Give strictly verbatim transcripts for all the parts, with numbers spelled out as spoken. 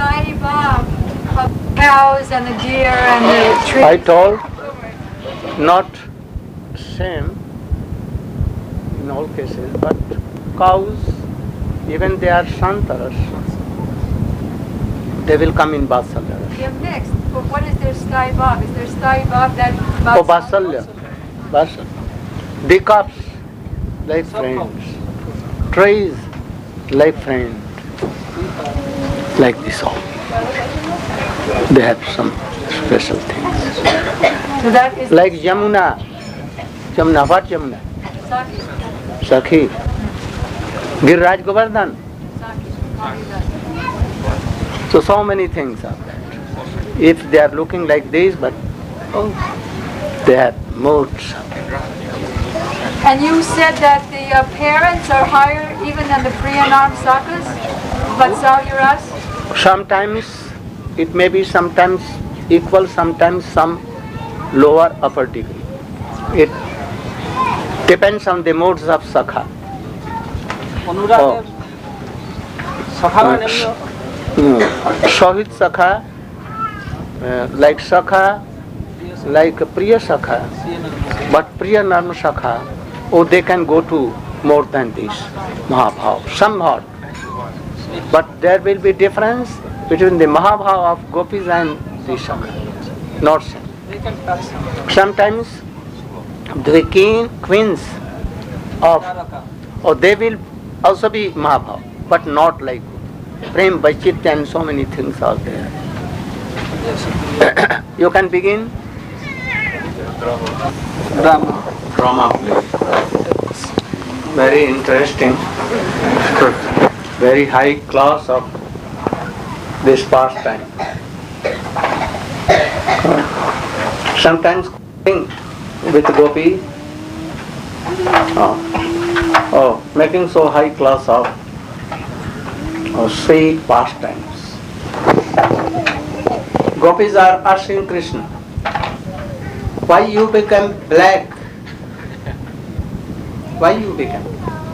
sky above of cows and the deer and the trees? I told not same in all cases, but cows, even they are Shantaras, they will come in Vatsalya. They're mixed, but what is their sky above? Is there sky above that? Oh, Vatsalya. Vatsalya. Decaps, like friends. Trees, like friends. Like this all. They have some special things. So that is Like Yamuna. Yamuna, what Yamuna? Saki. Sakhi. Giriraj Govardhan. So, so many things are there. If they are looking like this, but oh, they have moods. And you said that the uh, parents are higher even than the Priyanam Sakas, Vatsalyaras? Sometimes it may be sometimes equal, sometimes some lower upper degree. It depends on the modes of Sakha. Oh. Hmm. Shahid Sakha, uh, like Sakha, like Priya Sakha, but Priya Narma Sakha, oh, they can go to more than this Mahabhav, somewhat. But there will be difference between the Mahabhav of Gopis and the Sakha, not same. Sometimes the king, queens of, or they will also be Mahabhav, but not like Prem, Vaishitya and so many things are there. You can begin. Drama. Drama play. Very interesting. Very high class of this pastime. Sometimes with Gopi, oh, oh, making so high class of oh, sweet pastimes. Gopis are asking Krishna, why you become black? Why you become?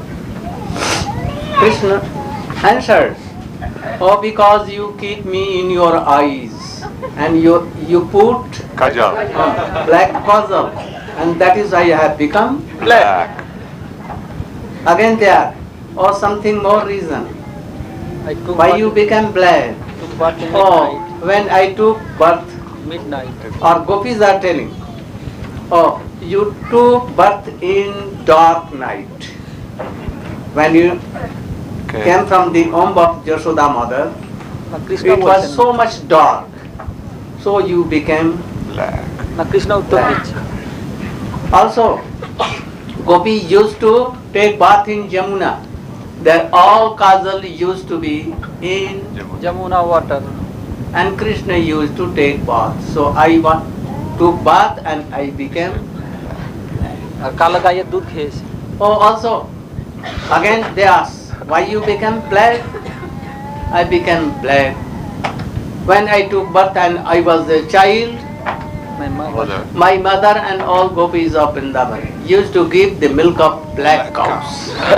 Krishna answers, oh, because you keep me in your eyes and you you put Kajal. uh, black kajal, and that is why I have become black. Again there, or something more reason. Why you become black? Oh, when I took birth, midnight. or gopis are telling, oh, you took birth in dark night. When you Okay. came from the womb of Yashoda mother, Now Krishna it was so much dark, so you became Black. Now Krishna uttar black. diche. Also, Gopi used to take bath in Jamuna. There all kajal used to be in, Jamuna water. and Krishna used to take bath. So I wa- took bath and I became. আর কালো গাইয়ের দুধ খেয়েছে। Oh, also, again they ask, why you became black? I became black. When I took birth and I was a child, My mother. Mother. my mother and all gopis of Vrindavan used to give the milk of black cows.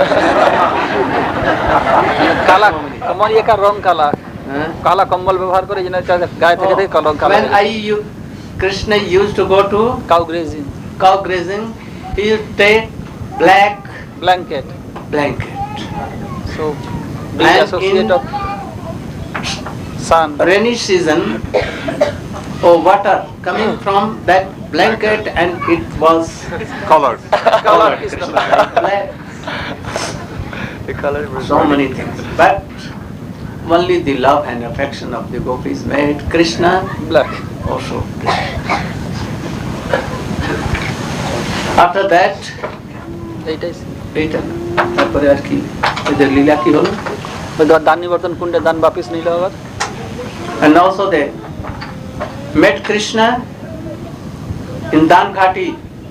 কালা কমল একা রং কালা Huh? কালা কম্বল ব্যবহার করে যেন গায়ে থেকে থেকে রং কালা When I u- Krishna used to go to cow grazing cow grazing, he used to take black blanket blanket. So being And associate in- of sun Rainy season, oh, water coming from that blanket and it was Colored. color is the black. The color was So many things. But only the love and affection of the gopis made Krishna black. also. After that, এইটাই এইটা তারপরে আর কি এদের লীলা কি হলো? দান নিবর্তন কুণ্ডে দান বাপিস নিল আবার And also they met Krishna in Dan Ghati.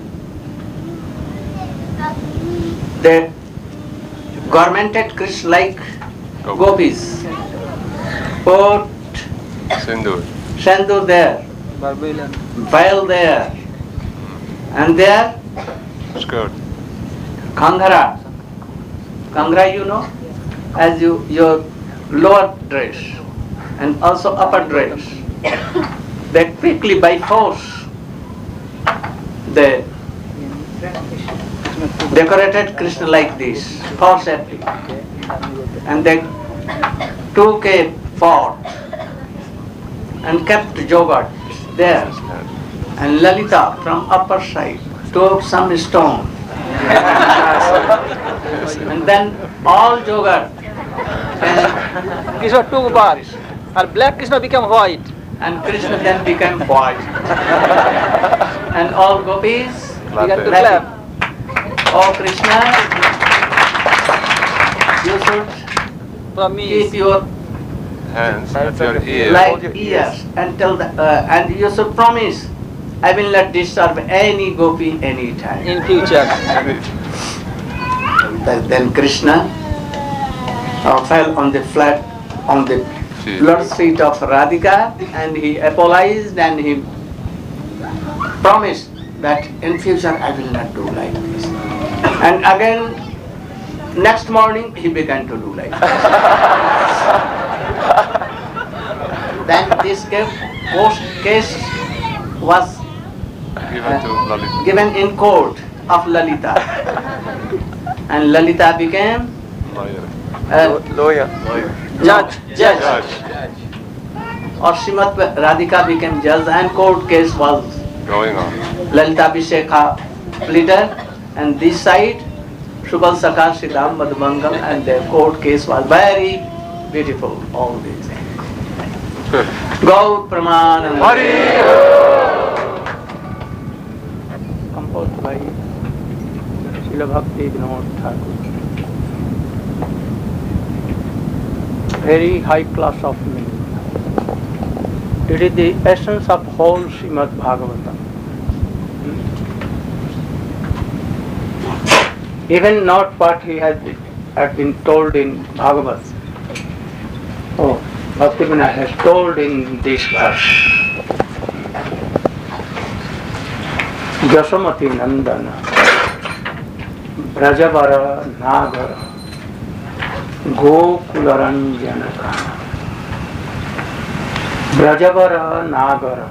They garmented Krishna like gopis. Put Sindur. Shandur there, বারবেইলেন veil there, and there Skirt. Kanghara. Kanghara, you know, as you your lower dress, and also upper dress. They quickly by force they decorated Krishna like this, forcibly, and they took a pot and kept Jogat there, and Lalita from upper side took some stone, and then all Jogat and Krishna took bath, and black Krishna became white. and Krishna then became white. And all gopis Began to clap. clap. Oh Krishna, you should Promise. keep your Hands at your ear. like ears and tell the, uh, and you should promise, I will not disturb any gopi any time. In future. Then, then Krishna uh, fell on the flat, on the lotus feet of Radhika, and he apologized and he promised that in future I will not do like this. And again, next morning he began to do like this. Then this case, case was Given to Lalita. given in court of Lalita, and Lalita became Lawyer. uh, Lawyer. Judge. judge. Judge. Or Srimati Radhika became judge, and court case was Going on. Lalita Abhishekha pleader, and this side Shubal Sakha Siddham Madhumangam, and the court case was very beautiful, all these things. Gaur Praman composed by Srila Bhakti Vinod Thakur. Very high class of meaning. It is the essence of whole Srimad Bhagavatam. Even not what he has had been told in Bhagavat. Oh, Bhaktivinoda has told in this verse. Jashamati Nandana Brajavara Nagara Gokularanjanaka Brajavara Nagara.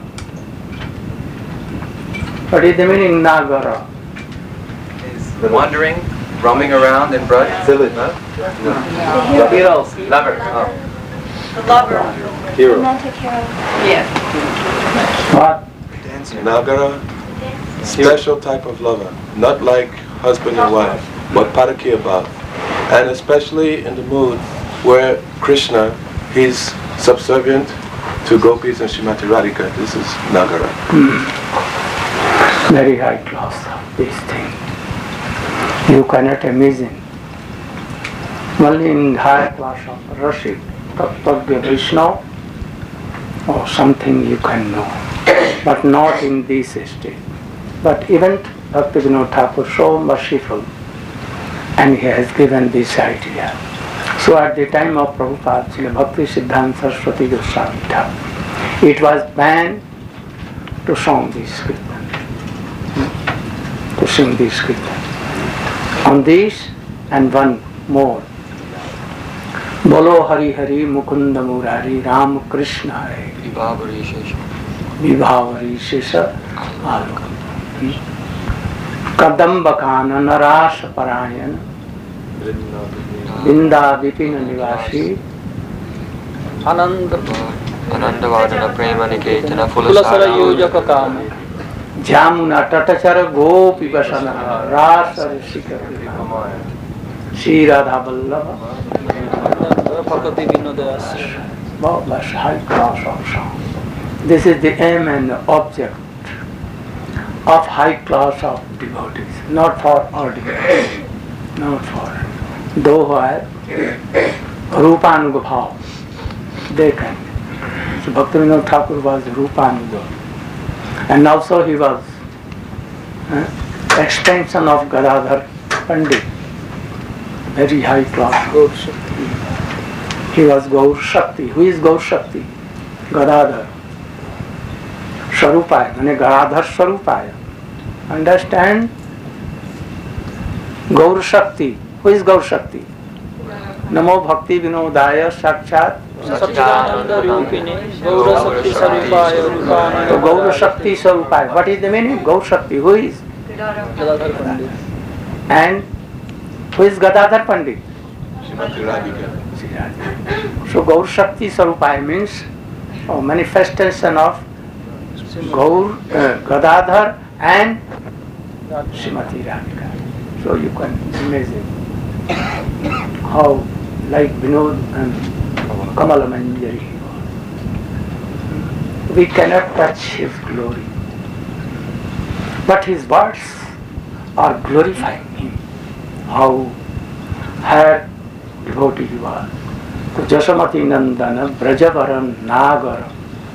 What is the meaning Nagara? Is wandering, roaming around in Braj? Village. No? Hero. Lover. Oh. The lover. Hero. Romantic hero. What? Nagara, special type of lover, not like husband and wife, but Padaki above. And especially in the mood where Krishna, he's subservient to gopis and Srimati Radhika. This is Nagara. Very high class of this thing. You cannot imagine. Only in higher class of Rashid, Tattva Vaishnava, or something you can know, but not in this state. But even Bhaktivinoda Thakur so merciful, and he has given this idea. So at the time of Prabhupada, Srila Bhakti Siddhanta Saraswati Goswami Thakur, it was banned to sing this kirtan, to sing this kirtan. On this and one more. Bolo Hari Hari Mukunda Murari Ram Krishna Hare Vibhavari Shesha Alok Kadamba Kana Narasha Parayana Vinda Vipina Nivasi Ananda Anandavadana Prema Niketana Kulasara Yojaka Kama. Jamuna Tatachara Gopi Vasana Rasa Rishika Shri Radha Vallabha. Bhakti Vinoda. Well, that's high class also. This is the aim and the object of high class of devotees, not for ordinary, not for those who have Rupanuga bhav, they can. So Bhaktivinoda Thakur was Rupanuga, and also he was uh, extension of Gadadhar Pandit, very high class. He was Gaur Shakti. Who is Gaur Shakti? Gadadhar. Swarupaya, mane Gadadhar Swarupaya. Understand? Gaur Shakti. Who is Gaur Shakti? Namo Bhakti Vinodaya Sakshat Satchidananda Rupini, Gaura Shakti Sarupaya Rupananda. So Gaura Shakti Sarupaya. What is the meaning? Gaur Shakti. Who is? Gadadhar Pandit. And who is Gadadhar Pandit? Srimati Radhika. So Gaur Shakti Sarupaya means a manifestation of Gaur, uh, Gadadhar and Srimati Radhika. So you can imagine how like Vinod and Kamala Manjari. We cannot touch his glory. But his words are glorifying him. How her devotee he was. So Jashamati Nandana Brajavaram Nagara.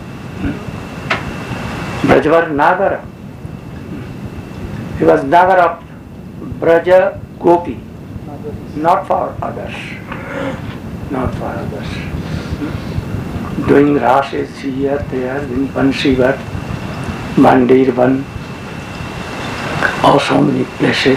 Brajvar Nagara. He was Nagara of Braja Gopi. Not for others. Not for others. Doing rases here, there, in Bansivat, Mandirvan, or so many places.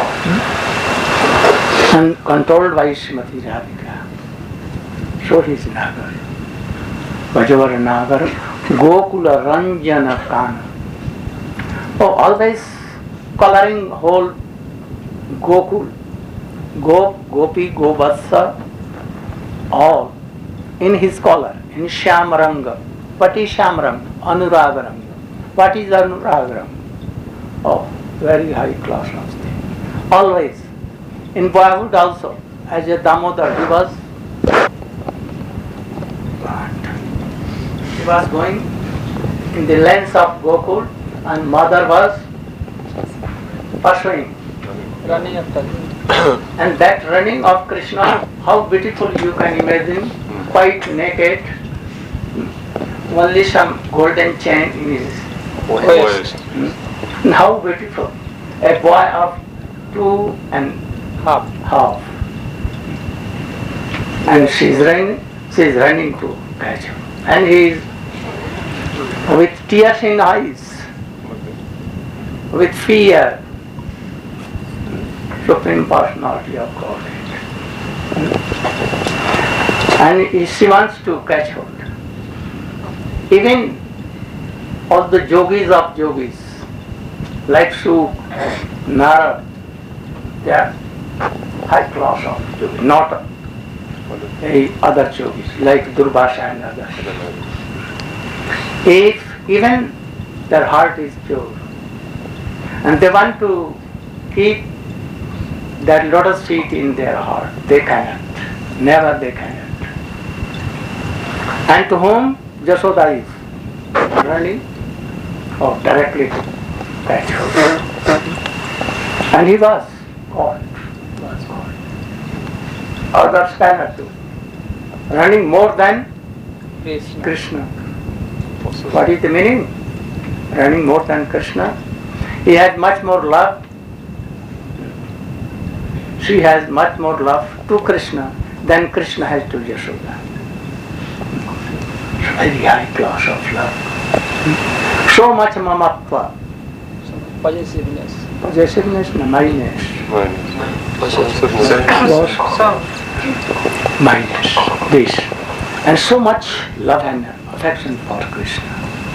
And controlled by Srimati Radhika. So he is Nagar. Brajavar Nagar, Gokula Ranjana Kana. Oh, always coloring whole Gokul. Gop, Gopi, Govatsa, all in his color, in Shamranga. What is Shamranga? Anuragaranga. What is Anuragaranga? Oh, very high class of thing. Always. In Bollywood also, as a Damodar, he was he was going in the length of Gokul and mother was pursuing. Running after him. And that running of Krishna, how beautiful you can imagine, quite naked, only some golden chain in his waist. And how beautiful. A boy of two and Half. half. And she is running, she is running to catch him. And he is with tears in eyes, with fear. Supreme Personality of Godhead. And she wants to catch hold. Even all the yogis of yogis, like Suk, Narad, they are high class of yogis, not uh, other yogis, like Durvasa and others. If even their heart is pure, and they want to keep that lotus feet in their heart, they cannot. Never they cannot. And to whom Jashoda is running, or directly to catch hold. And he was caught. Was caught. Others cannot do. Running more than Krishna. Krishna. What is the meaning? Running more than Krishna. He had much more love. She has much more love to Krishna than Krishna has to Yashoda. Very high class of love. So much mamatva. Possessiveness. Possessiveness, no, minus. Minus. This. And so much love and affection for Krishna.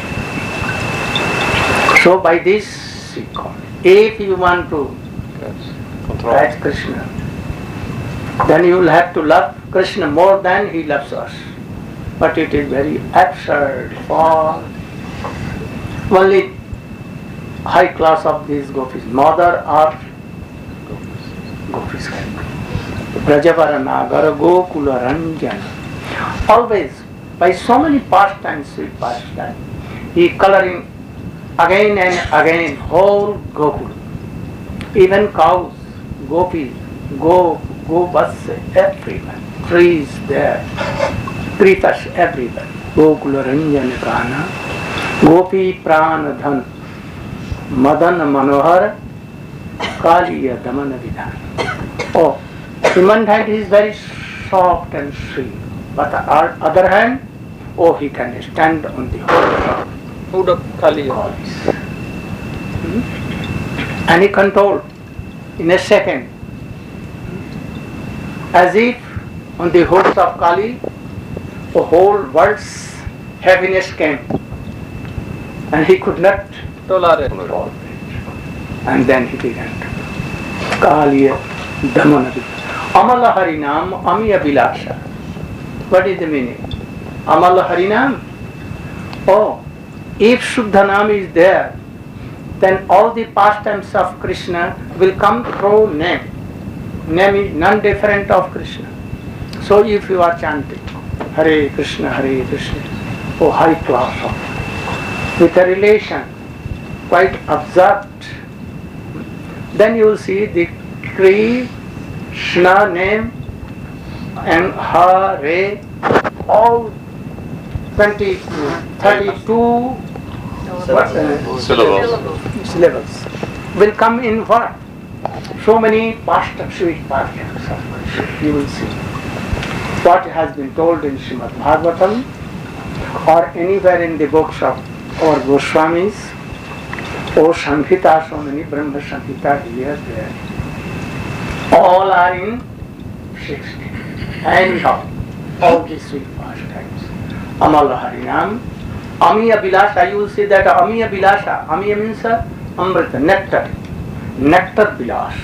So by this, if you want to catch Krishna, then you will have to love Krishna more than he loves us. But it is very absurd for only high class of these gopis, mother or gopis. Brajavara Nagara Gokula Ranjana. Always, by so many pastimes, sweet pastimes, he coloring again and again whole Gokul. Even cows, gopis, go, go bus everywhere. Trees there, creepers everywhere. Gokula Ranjana Kana, Gopi Prana Dhan, Madan Manohar, Kaliya Damana Vidhan. Oh, in one hand he is very soft and sweet, but on the other hand, oh, he can stand on the hood Hood of Kali. of hmm? And he controlled in a second, as if on the hoods of Kali, the whole world's happiness came, and he could not Tolerate. tolerate. And then he began to Kaliya Damanavi. Amala Harinam Amiya Bilasha. What is the meaning? Amala Harinam? Oh, if Shuddhanam is there, then all the pastimes of Krishna will come through name. Name is none different of Krishna. So if you are chanting Hare Krishna, Hare Krishna, oh high class of, with a relation quite observed, then you will see the Krishna name and Hare, all twenty, thirty-two what, uh, Syllables. syllables will come in what? So many past sweet pastimes of Krishna. You will see what has been told in Srimad Bhagavatam or anywhere in the books of our Goswamis or Samhita, so many Brahma Samhita here, there. All are in sixty. Anyhow, all these sweet pastimes. Amala Harinam, Amiya Bilasha, you will see that Amiya Bilasha, Amiya means uh, Amrita, nectar. Nectar Bilas.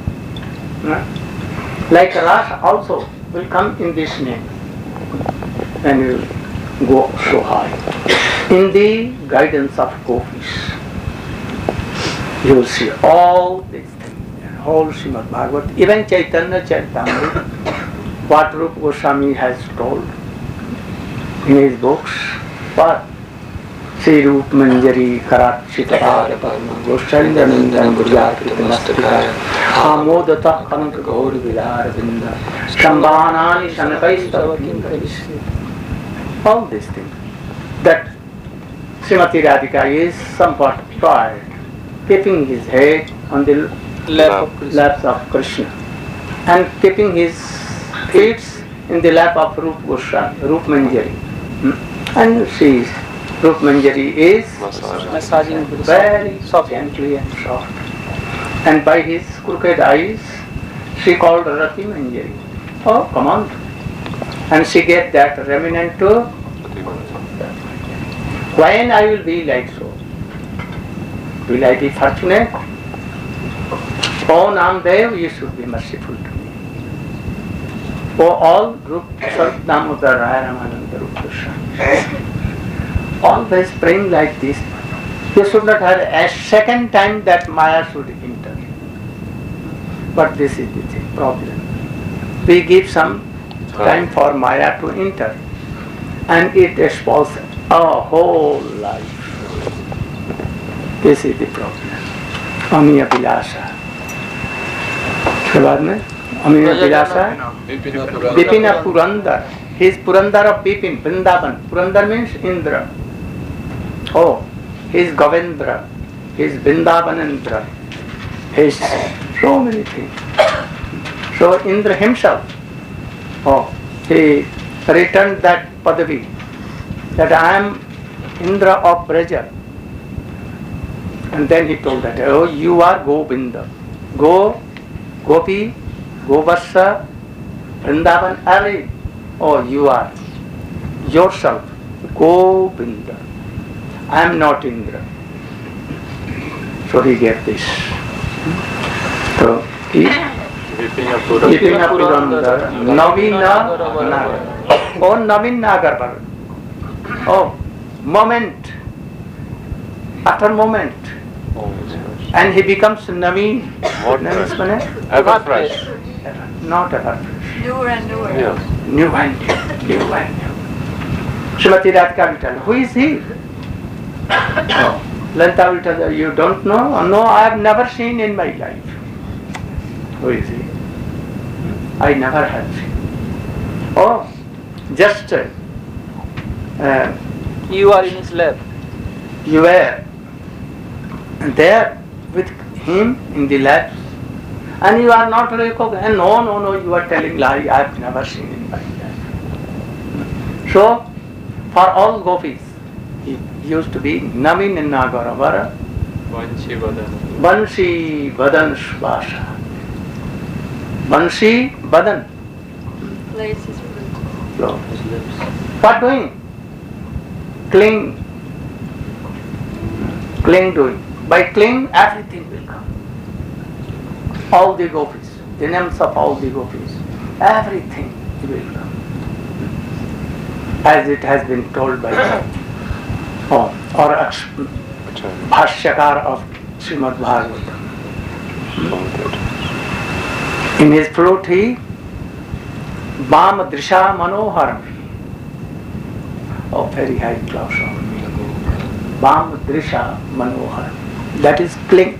Like Ras also will come in this name and will go so high. In the guidance of gopis, you will see all these things, and whole Srimad Bhagavat, even Chaitanya Charitamrita, what Rupa Goswami has told in his books, what Sri Rup Manjari Karat Chitara Goschandra Nandan Gurjapita Mastakaya Hamodata Kanaka Gaur Vilar Vinda Shambanani Shanakaistava Kinkarisya. All these things. That Srimati Radhika is somewhat pride, keeping his head on the Lap of Krishna. laps of Krishna and keeping his feet in the lap of Rup Goswami, Rup Manjari. Hmm? And she is, Rup Manjari is Massage. Massaging very gently and soft. And by his crooked eyes, she called Rati Manjari. Oh, come on. And she gave that remnant to when I will be like so? Will I be fortunate? Oh Namdev, you should be merciful to me. Oh all Rup Sarvdamodar Raya Ramananda Rup Goswami. Always praying like this. You should not have a second time that Maya should enter. But this is the thing, problem. We give some time for Maya to enter, and it spoils our whole life. This is the problem. Amiya Bilasha. उसके बाद में Amiya Bilasha, Bipina Purandar. He is Purandar of Bipin, Vrindavan. Purandar means Indra. Oh, he is Govindra. He is Vrindavanandra. He is so many things. So Indra himself, oh, he returned that Padavi, that I am Indra of Braja. And then he told that, oh, you are Govinda. Go, Gopi, Govassa, Vrindavan, Ali. Oh, you are yourself, Govinda. I am not Indra. So he gave this. So he Vipina Purandar, Navina Nagar. Oh, Navin Nagar. Oh, moment, after moment. And he becomes Naveen. More Naveen fresh. means Ever fresh. not ever fresh. Newer and newer. Yes. New and new, new and new. Srimati Radhika will tell, who is he? Oh. Lanta will tell, you don't know? Oh, no, I have never seen in my life. Who is he? I never have seen. Oh, just uh, uh, You are in his lap. you were there with him in the lab, and you are not recognized. No, no, no, you are telling lie. I have never seen in my life. So, for all gopis, he used to be Navin and Nagaravara, Bansi Badan Svasa. Bansi Badan. Places. So, What doing? Cling. Cling doing. By cling, everything will come. All the gopis, the names of all the gopis, everything will come. As it has been told by oh, or Bhashyakar of Srimad Bhagavatam. In his flute, he Bam Drisha Manohar. Oh, very high class of Bam Drisha Manohar. That is cling.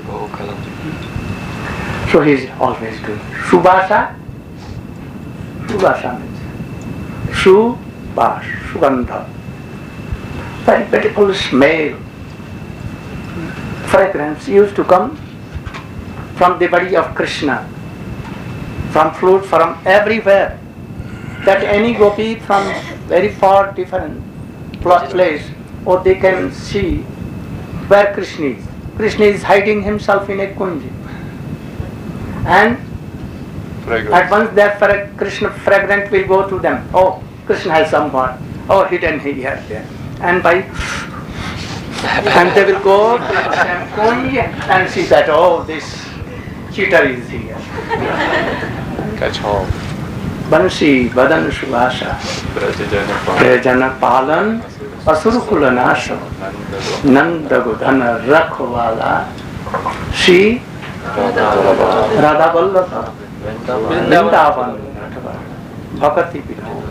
So he is always doing. Subhasa. Subhasa means Subhas, Sugandha. Very beautiful smell. Fragrance used to come from the body of Krishna, from flute, from everywhere. That any gopi from very far different place, or they can see where Krishna is. Krishna is hiding himself in a kunj. And Fragrance. at once that fra- Krishna fragrant will go to them. Oh, Krishna has someone. Oh, hidden here, there. And by and they will go to the kunj and see that, oh, this cheater is here. Catch hold. Bansi Badan Subhasa Prajana Palan Asurukula Nasa Nanda Godhana Rakhwala Shri Radha Vallabha Vrindavan Bhakati Vinod.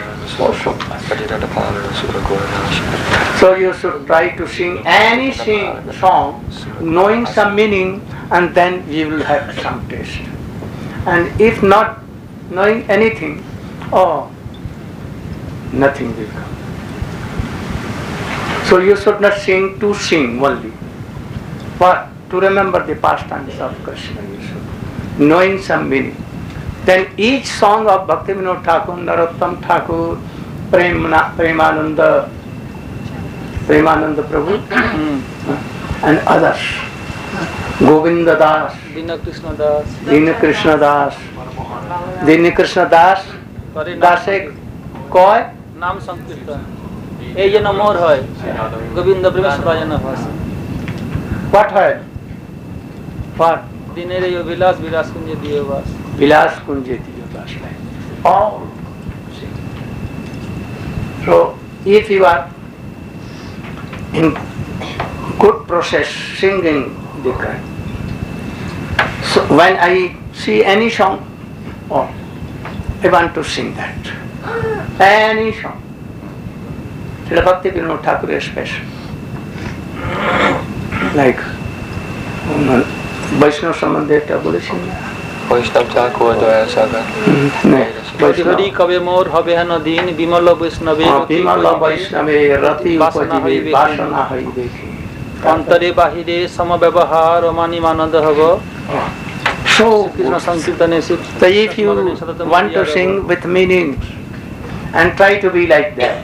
So you should try to sing any sing song knowing some meaning, and then you will have some taste. And if not knowing anything, oh, nothing will come. So you should not sing to sing only, but to remember the pastimes of Krishna, you should, knowing some meaning. Then each song of Bhaktivinoda Thakur, Narottam Thakur, Premna, Premananda, Premananda Prabhu, and others, Govinda Das, Dina Krishna Das, Dina Krishna Das, Dina Krishna Das, দাসে কয় নাম সংকীর্তন এই যেন মোর হয় গোবিন্দ প্রেমে সবাজন ভাষা what হয় what দিনের এই বিলাস বিলাস কুঞ্জে দিয়ে বাস বিলাস কুঞ্জে দিয়ে বাস all so if you are in good process singing the kind, so when I see any song, oh, I want to sing that. Any song. Srila Bhaktivinoda Thakur special. Like Vaishnava সম্বন্ধে একটা বলেছেন না? বৈষ্ণব ঠাকুর দয়া সাগর হরি কবে মোর হবে হেন দিন বিমল বৈষ্ণবে বিমল বৈষ্ণবে রতি উপজীবে বাসনা হইবে কি অন্তরে বাহিরে সমব্যবহার মানিমানন্দ হব So, Krishna সংকীর্তনে so if you want to sing with meaning and try to be like that,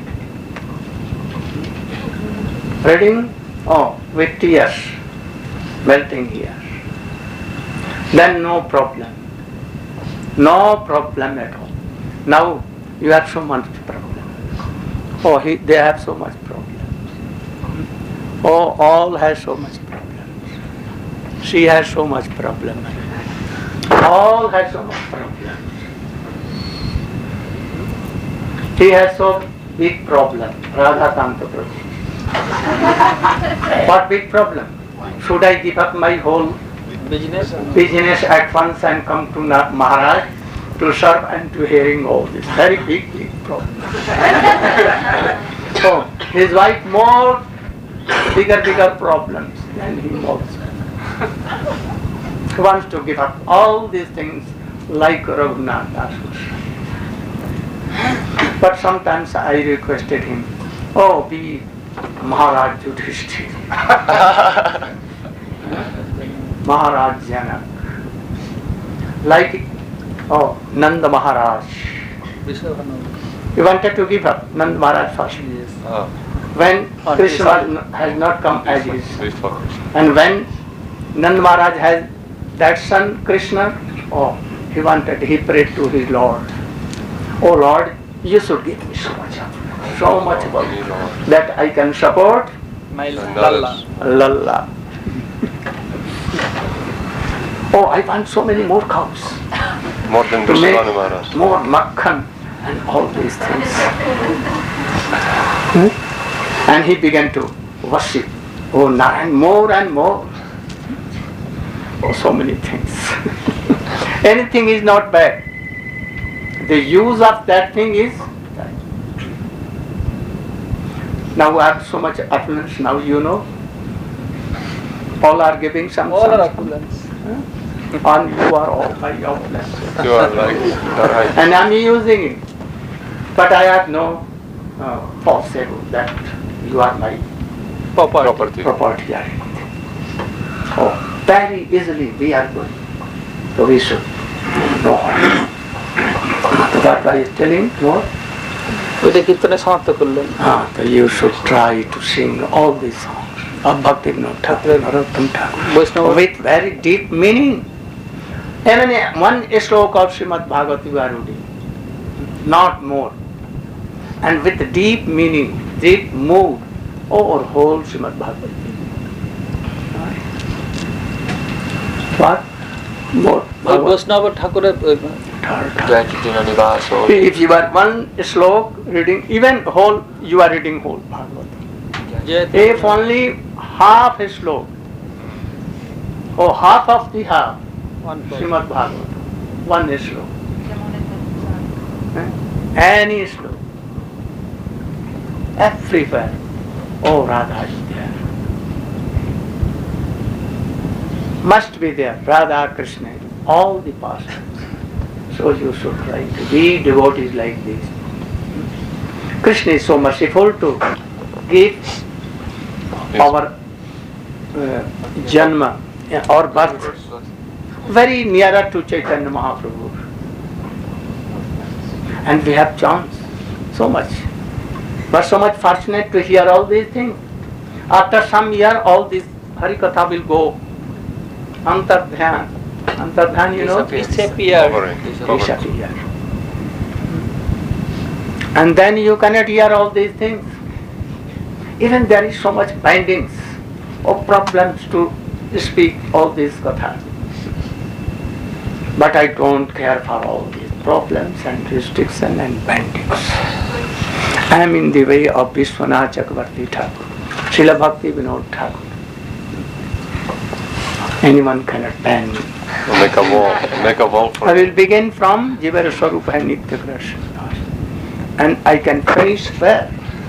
reading, oh, with tears melting here, then no problem, no problem at all. Now you have so much problem. Oh, he, they have so much problem. Oh, all has so much problem. She has so much problem. All has so much problem. He has so big problem. Radhakanta Prabhu. What big problem? Should I give up my whole business business at once and come to Maharaj to serve and to hearing all this? Very big, big problem. So his wife more bigger, bigger problems than him also. He wants to give up all these things like Raghunath Das. But sometimes I requested him, oh, be Maharaj Yudhishthir, Maharaj Janak, like oh Nanda Maharaj. He wanted to give up Nanda Maharaj first. Oh. When Krishna was, has not come as his son. And when Nanda Maharaj has that son Krishna, oh, he wanted, he prayed to his Lord, oh Lord, you should give me so much affluence, so much wealth that I can support My lalla. Lalla. Oh, I want so many more cows More than to make Vishwanu Maharaj. more makhan and all these things. Hmm? And he began to worship. Oh, Narayan, more and more. Oh, so many things. Anything is not bad. The use of that thing is bad. Now we have so much affluence, now you know. All are giving some. All are some- opulence. And you are all my affluence. You are like Narayan. And I'm using it. But I have no uh, falsehood that you are my Property. Property. property or anything. Oh, very easily we are going. So we should know. So that I is telling, no? ওইটা কীর্তনে সমাপ্ত করলেন। Ah, so you should try to sing all these songs of Bhaktivinoda Thakur, Narottam Thakur, Vaishnava- with very deep meaning. Even one sloka of Srimad Bhagavad you are reading, not more. And with deep meaning, deep mood over whole Srimad Bhagavad. What? More. ওই বৈষ্ণব ঠাকুরের ওই- Dvaitadina Nivasa. If you are one slok reading, even whole, you are reading whole Bhagavad. যে If only half a slok, or half of the half, one point. Srimad Bhagavad, one slok, any slok, everywhere, oh Radha is there. Must be there, Radha, Krishna, all the pastimes. So you should try to be devotees like this. Krishna is so merciful to give our uh, janma, yeah, our birth very nearer to Chaitanya Mahaprabhu. And we have chance, so much. But so much fortunate to hear all these things. After some year, all this Harikatha will go. Antardhyan. Antardhyan, you know? Disappear. Covering. Disappear. And then you cannot hear all these things. Even there is so much bindings or problems to speak all these katha. But I don't care for all these problems and restrictions and bindings. I am in the way of Vishwanath Chakravarti Thakur, Srila Bhakti Vinod Thakur. Anyone cannot ban me. Make a wall. Make a wall I for will begin from Jivara Swarupa and Nitya Krishna. And I can finish where?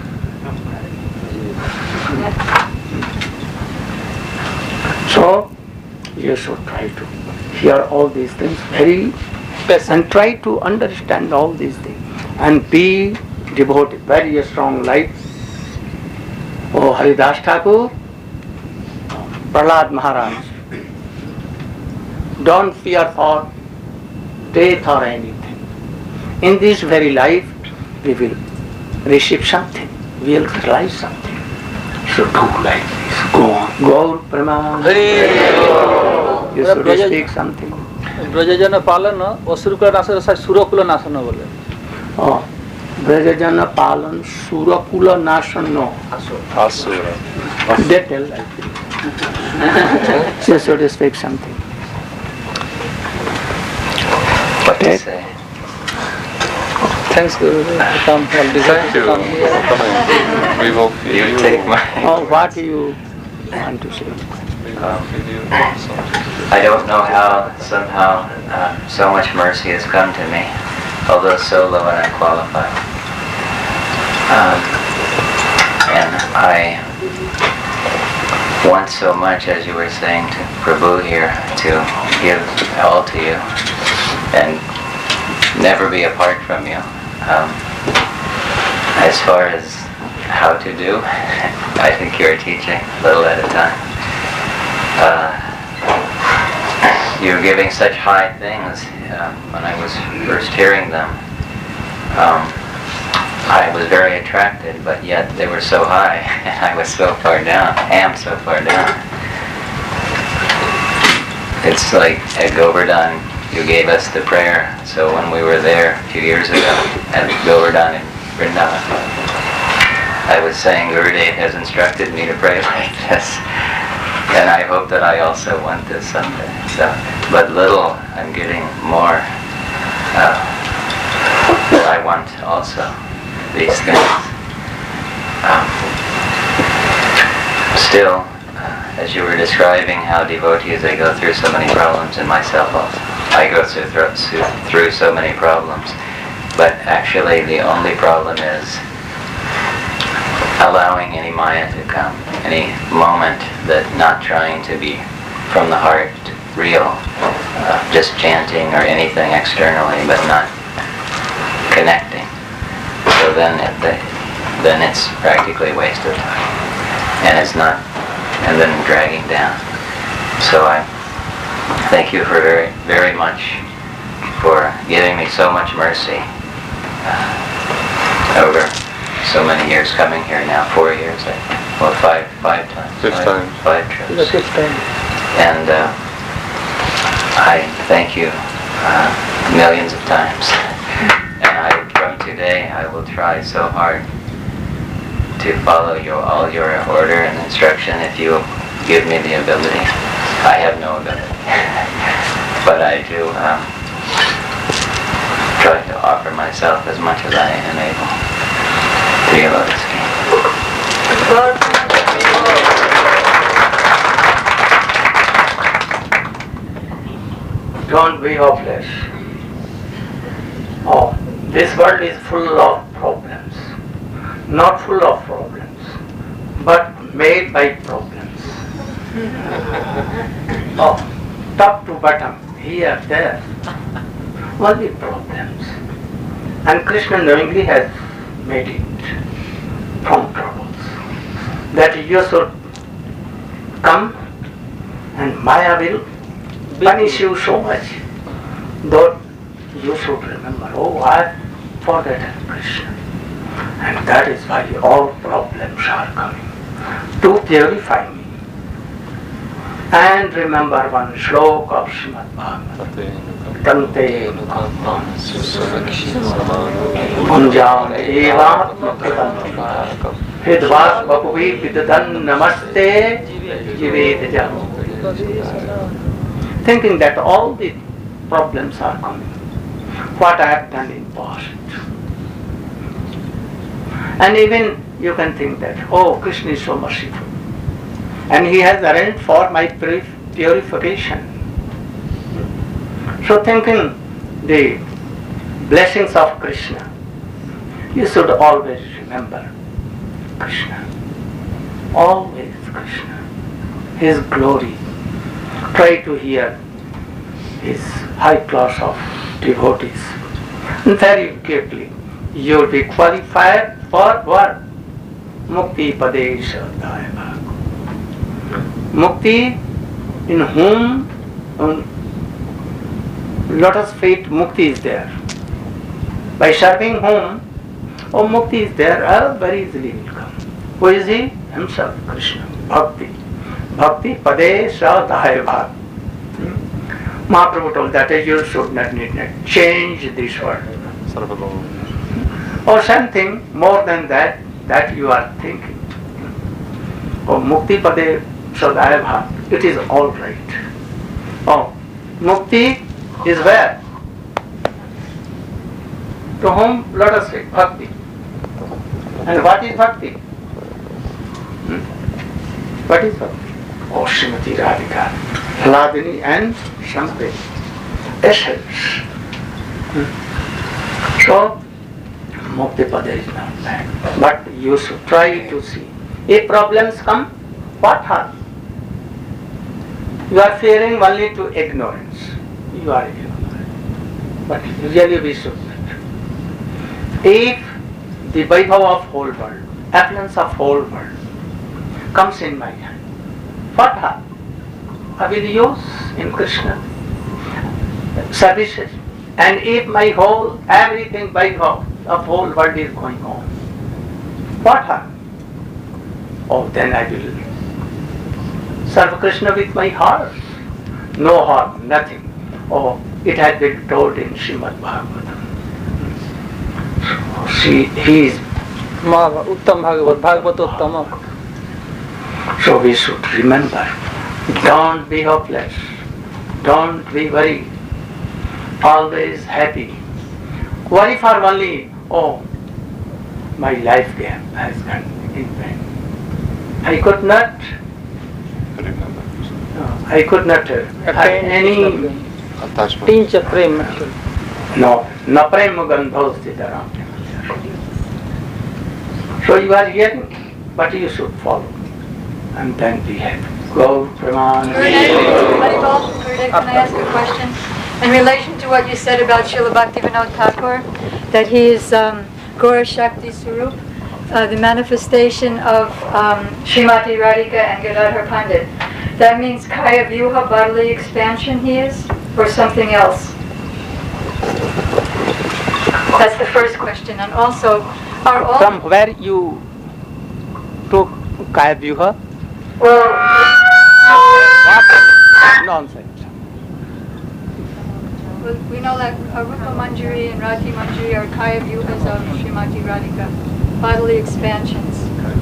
So, you should try to hear all these things very and try to understand all these things and be devoted, very strong life. Oh, Haridas Thakur, Prahlad Maharaj, don't fear for death or anything. In this very life, we will receive something, we will realize something. So do like this, go on, Gaur Praman. You should speak something. ব্রজজন পালন অসুরকুল নাশন সুরকুল নাশন বলে। Oh, Brajajana Palan Surakula Nasano. Asura. They tell like this. So should speak something. What to Right. say? Thanks Guru. Come, I'll decide Thank to you come here. for coming. We will feed You you. take my. Oh, what do you want to say? We will feed you. I don't know how somehow uh, so much mercy has come to me, although so low and unqualified. Um, and I want so much, as you were saying, to Prabhu here, to give all to you and never be apart from you. Um, as far as how to do, I think you're teaching a little at a time. Uh, you're giving such high things. Uh, when I was first hearing them, um, I was very attracted, but yet they were so high, and I was so far down, am so far down. It's like a Govardhan you gave us the prayer. So when we were there a few years ago at Govardhan in Vrindavan, I was saying Gurudev has instructed me to pray like this, and I hope that I also want this someday. So, but little, I'm getting more uh, that I want also these things. Um, still, uh, as you were describing how devotees, they go through so many problems, and myself also, I go through, through, through so many problems, but actually the only problem is allowing any maya to come, any moment that not trying to be from the heart real, uh, just chanting or anything externally, but not connecting. So then, it, then it's practically a waste of time, and it's not, and then dragging down. So I thank you for very, very much for giving me so much mercy uh, over so many years coming here now, four years, I think. Well, five, five times. Six five, times. Five trips. Six times. And uh, I thank you uh, millions of times. And I, from today, I will try so hard to follow your, all your order and instruction if you give me the ability. I have no ability. But I do um, try to offer myself as much as I am able. Don't be hopeless. Oh, this world is full of problems. Not full of problems, but made by problems. Oh, top to bottom, here, there, only problems. And Krishna knowingly has made it from troubles. That you should come and Maya will punish you so much, though you should remember, oh, I forgotten Krishna. And that is why all problems are coming, to purify me. And remember one shloka of Srimad Bhagavatam. Tante Nukam Punjan Evatmakam Hidvas Bapuvi Vidadan Namaste Jivedajam. Thinking that all the problems are coming, what I have done in past. And even you can think that, oh, Krishna is so merciful, and he has arranged for my purification. So thinking the blessings of Krishna, you should always remember Krishna. Always Krishna. His glory. Try to hear his high class of devotees. And very quickly you will be qualified for what? Mukti Padesha Daiva. Mukti, in whom um, lotus feet Mukti is there. By serving whom, oh, Mukti is there, uh, very easily will come. Who is he? Himself, Krishna. Bhakti. Bhakti Pade Sadhaiva. Hmm? Mahaprabhu told that you should not need to change this word. Or something more than that, that you are thinking. Oh, Mukti Pade Sadhaiva. It is all right. Oh, Mukti is where? To whom? Let us say Bhakti. And what is Bhakti? Hmm? What is Bhakti? Oh, Srimati Radhika, Hladini and Shankar. Essence. Hmm. So, Mukti Pada is not bad. But you should try to see. If problems come, what harm? You are fearing only to ignorance. You are ignorant. But really we should not. If the Vaibhava of whole world, affluence of whole world, comes in my hand, what harm? I will use in Krishna services. And if my whole, everything Vaibhava of whole world is going on, what harm? Oh, then I will serve Krishna with my heart. No harm, nothing. Oh, it has been told in Srimad Bhagavatam. She, he is, মহা- উত্তম ভাগবত ভাগবত উত্তম so we should remember, don't be hopeless, don't be worried, always happy. Worry for only, oh, my life gap has gone in vain. I could not, Remember. no, I could not uh, have any, Attachment. tinge of prem no, na prema gandho sthitaram. So you are hearing, but you should follow, and then be happy. Go, Praman. Haribol, Gurudev, can I ask a question? In relation to what you said about Srila Bhaktivinoda Thakur, that he is um, Gaura Shakti Swarup, uh, the manifestation of um, Srimati Radhika and Gadadhar Pandit. That means Kaya Vyuha, bodily expansion he is, or something else? That's the first question. And also, are all... From where you took Kaya Vyuha? Well, Nonsense. well, we know that Arupa Manjari and Rati Manjari are Kaya Vyuhas of Srimati Radhika, bodily expansions.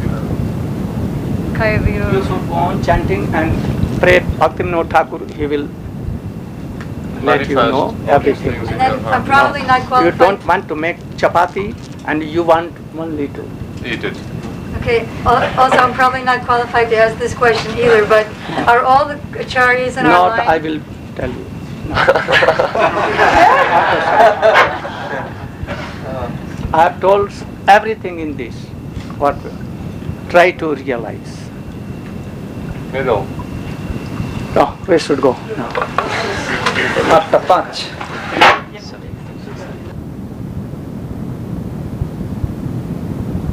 Kaya You Vyuha. should go on chanting and pray Bhaktivinoda Thakur. He will let you Manifest. know everything. And then I'm probably not You qualified. don't want to make chapati and you want only to. Eat it. Okay, al- also I'm probably not qualified to ask this question either, but are all the acharyas in our Not, line? I will tell you. I have told everything in this. What? Try to realize. Middle. No, we should go. আটটা পাঁচ